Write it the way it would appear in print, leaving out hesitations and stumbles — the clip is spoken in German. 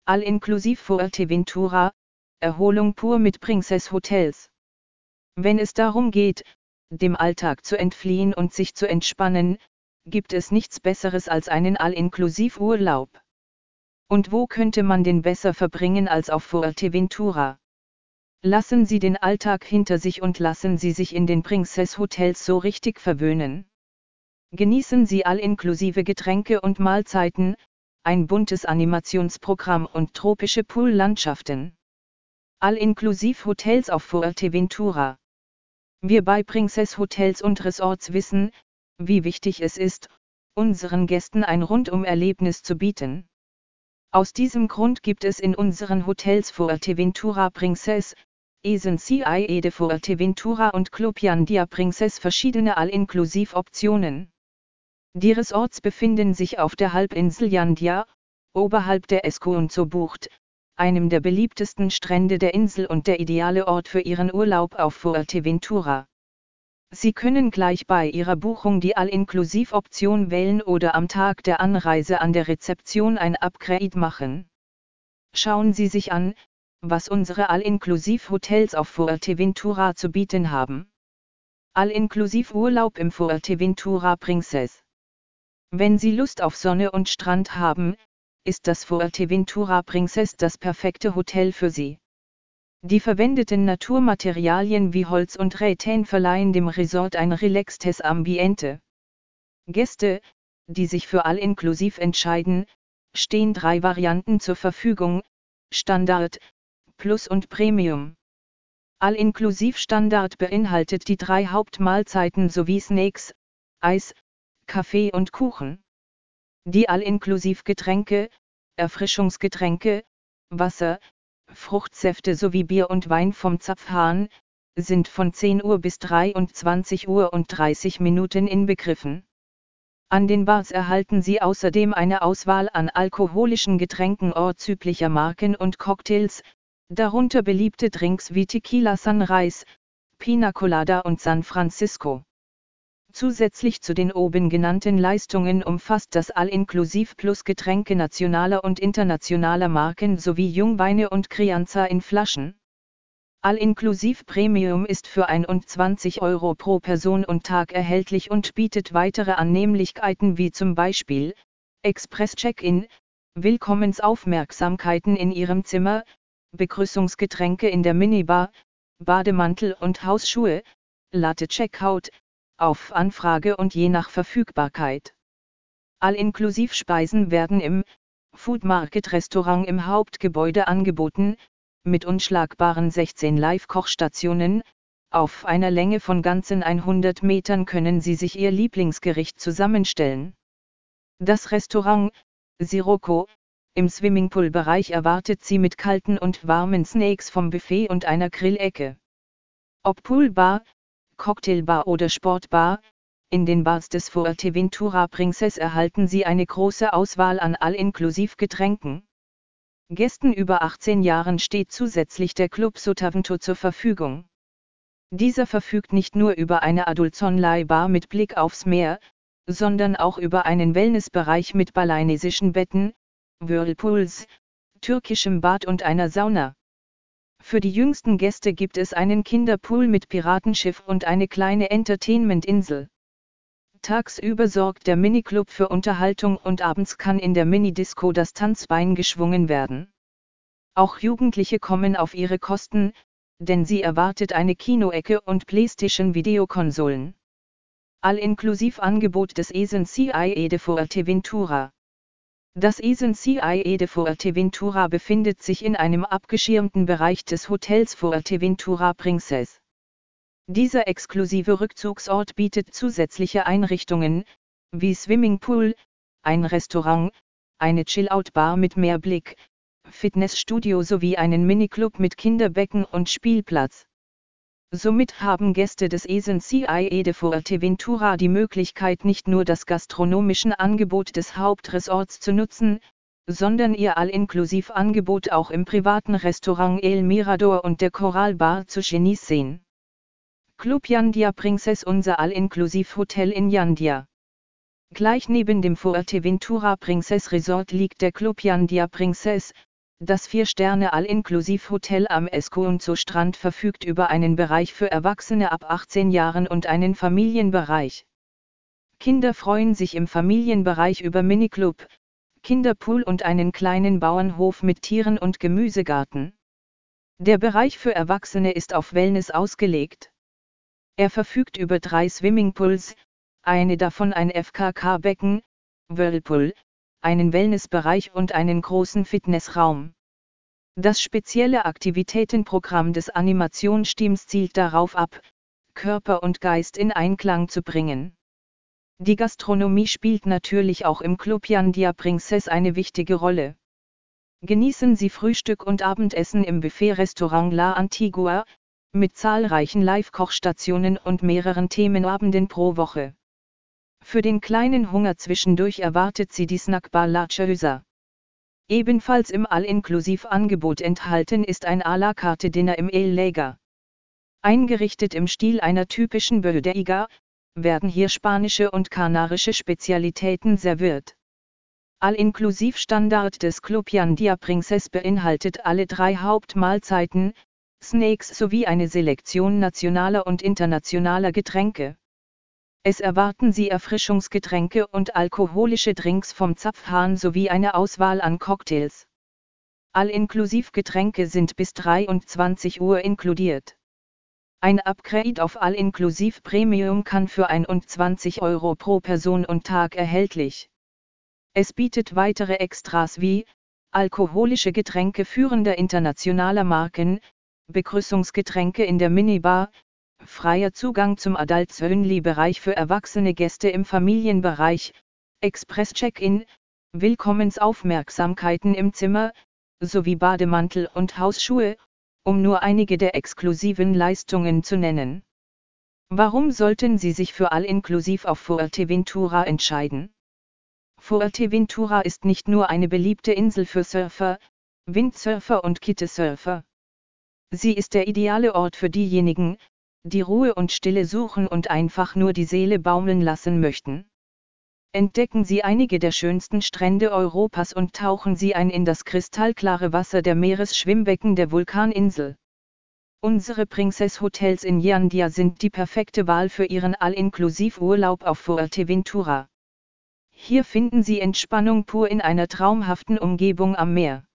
All-inklusiv Fuerteventura, Erholung pur mit Princess Hotels. Wenn es darum geht, dem Alltag zu entfliehen und sich zu entspannen, gibt es nichts Besseres als einen All-inklusiv Urlaub. Und wo könnte man den besser verbringen als auf Fuerteventura? Lassen Sie den Alltag hinter sich und lassen Sie sich in den Princess Hotels so richtig verwöhnen. Genießen Sie all-inklusive Getränke und Mahlzeiten, ein buntes Animationsprogramm und tropische Poollandschaften. All-inklusiv Hotels auf Fuerteventura. Wir bei Princess Hotels und Resorts wissen, wie wichtig es ist, unseren Gästen ein Rundum-Erlebnis zu bieten. Aus diesem Grund gibt es in unseren Hotels Fuerteventura Princess, Esencia de Fuerteventura und Club Jandia Princess verschiedene All-inklusiv-Optionen. Die Resorts befinden sich auf der Halbinsel Jandia, oberhalb der Escuunzo-Bucht, einem der beliebtesten Strände der Insel und der ideale Ort für Ihren Urlaub auf Fuerteventura. Sie können gleich bei Ihrer Buchung die All-inklusiv-Option wählen oder am Tag der Anreise an der Rezeption ein Upgrade machen. Schauen Sie sich an, was unsere All-inklusiv-Hotels auf Fuerteventura zu bieten haben. All-inklusiv Urlaub im Fuerteventura Princess. Wenn Sie Lust auf Sonne und Strand haben, ist das Fuerteventura Princess das perfekte Hotel für Sie. Die verwendeten Naturmaterialien wie Holz und Rattan verleihen dem Resort ein relaxtes Ambiente. Gäste, die sich für All-inklusiv entscheiden, stehen 3 Varianten zur Verfügung: Standard, Plus und Premium. All-inklusiv Standard beinhaltet die 3 Hauptmahlzeiten sowie Snacks, Eis, Kaffee und Kuchen. Die All-inklusiv Getränke, Erfrischungsgetränke, Wasser, Fruchtsäfte sowie Bier und Wein vom Zapfhahn, sind von 10 Uhr bis 23 Uhr und 30 Minuten inbegriffen. An den Bars erhalten Sie außerdem eine Auswahl an alkoholischen Getränken ortsüblicher Marken und Cocktails, darunter beliebte Drinks wie Tequila Sunrise, Pina Colada und San Francisco. Zusätzlich zu den oben genannten Leistungen umfasst das All-inklusiv Plus Getränke nationaler und internationaler Marken sowie Jungweine und Crianza in Flaschen. All-inklusiv Premium ist für 21 € pro Person und Tag erhältlich und bietet weitere Annehmlichkeiten wie zum Beispiel Express-Check-in, Willkommensaufmerksamkeiten in Ihrem Zimmer, Begrüßungsgetränke in der Minibar, Bademantel und Hausschuhe, Latte-Checkout, auf Anfrage und je nach Verfügbarkeit. All-inklusiv Speisen werden im Food Market Restaurant im Hauptgebäude angeboten, mit unschlagbaren 16 Live-Kochstationen. Auf einer Länge von ganzen 100 Metern können Sie sich Ihr Lieblingsgericht zusammenstellen. Das Restaurant, Sirocco, im Swimmingpool-Bereich erwartet Sie mit kalten und warmen Snacks vom Buffet und einer Grillecke. Ob Poolbar, Cocktailbar oder Sportbar, in den Bars des Fuerteventura Princess erhalten Sie eine große Auswahl an all-inklusiv Getränken. Gästen über 18 Jahren steht zusätzlich der Club Sotavento zur Verfügung. Dieser verfügt nicht nur über eine Adults-Only-Bar mit Blick aufs Meer, sondern auch über einen Wellnessbereich mit balinesischen Betten, Whirlpools, türkischem Bad und einer Sauna. Für die jüngsten Gäste gibt es einen Kinderpool mit Piratenschiff und eine kleine Entertainment-Insel. Tagsüber sorgt der Miniclub für Unterhaltung und abends kann in der Minidisco das Tanzbein geschwungen werden. Auch Jugendliche kommen auf ihre Kosten, denn sie erwartet eine Kinoecke und PlayStation-Videokonsolen. All-inklusiv Angebot des Esencia de Fuerteventura. Das Esencia de Fuerteventura befindet sich in einem abgeschirmten Bereich des Hotels Fuerteventura Princess. Dieser exklusive Rückzugsort bietet zusätzliche Einrichtungen, wie Swimmingpool, ein Restaurant, eine Chill-Out-Bar mit Meerblick, Fitnessstudio sowie einen Miniclub mit Kinderbecken und Spielplatz. Somit haben Gäste des Esencia de Fuerteventura die Möglichkeit, nicht nur das gastronomische Angebot des Hauptresorts zu nutzen, sondern ihr All-inklusiv-Angebot auch im privaten Restaurant El Mirador und der Coral Bar zu genießen. Club Jandia Princess, unser All-inklusiv-Hotel in Jandia. Gleich neben dem Fuerteventura Princess Resort liegt der Club Jandia Princess, Das 4-Sterne-All-Inklusiv-Hotel am Escunzo-Strand verfügt über einen Bereich für Erwachsene ab 18 Jahren und einen Familienbereich. Kinder freuen sich im Familienbereich über Miniclub, Kinderpool und einen kleinen Bauernhof mit Tieren und Gemüsegarten. Der Bereich für Erwachsene ist auf Wellness ausgelegt. Er verfügt über 3 Swimmingpools, eine davon ein FKK-Becken, Whirlpool, einen Wellnessbereich und einen großen Fitnessraum. Das spezielle Aktivitätenprogramm des Animationsteams zielt darauf ab, Körper und Geist in Einklang zu bringen. Die Gastronomie spielt natürlich auch im Club Jandia Princess eine wichtige Rolle. Genießen Sie Frühstück und Abendessen im Buffet-Restaurant La Antigua, mit zahlreichen Live-Kochstationen und mehreren Themenabenden pro Woche. Für den kleinen Hunger zwischendurch erwartet Sie die Snackbar La Cheusa. Ebenfalls im All-Inklusiv-Angebot enthalten ist ein à la carte Dinner im El Lager. Eingerichtet im Stil einer typischen Bodega, werden hier spanische und kanarische Spezialitäten serviert. All-Inklusiv-Standard des Club Jandia Princess beinhaltet alle 3 Hauptmahlzeiten, Snacks sowie eine Selektion nationaler und internationaler Getränke. Es erwarten Sie Erfrischungsgetränke und alkoholische Drinks vom Zapfhahn sowie eine Auswahl an Cocktails. All-Inklusiv-Getränke sind bis 23 Uhr inkludiert. Ein Upgrade auf All-Inklusiv Premium kann für 21 € pro Person und Tag erhältlich. Es bietet weitere Extras wie alkoholische Getränke führender internationaler Marken, Begrüßungsgetränke in der Minibar, freier Zugang zum Adults-Only-Bereich für erwachsene Gäste im Familienbereich, Express-Check-In, Willkommensaufmerksamkeiten im Zimmer, sowie Bademantel und Hausschuhe, um nur einige der exklusiven Leistungen zu nennen. Warum sollten Sie sich für All-Inklusiv auf Fuerteventura entscheiden? Fuerteventura ist nicht nur eine beliebte Insel für Surfer, Windsurfer und Kitesurfer. Sie ist der ideale Ort für diejenigen, die Ruhe und Stille suchen und einfach nur die Seele baumeln lassen möchten. Entdecken Sie einige der schönsten Strände Europas und tauchen Sie ein in das kristallklare Wasser der Meeresschwimmbecken der Vulkaninsel. Unsere Princess Hotels in Jandia sind die perfekte Wahl für Ihren All-Inklusiv-Urlaub auf Fuerteventura. Hier finden Sie Entspannung pur in einer traumhaften Umgebung am Meer.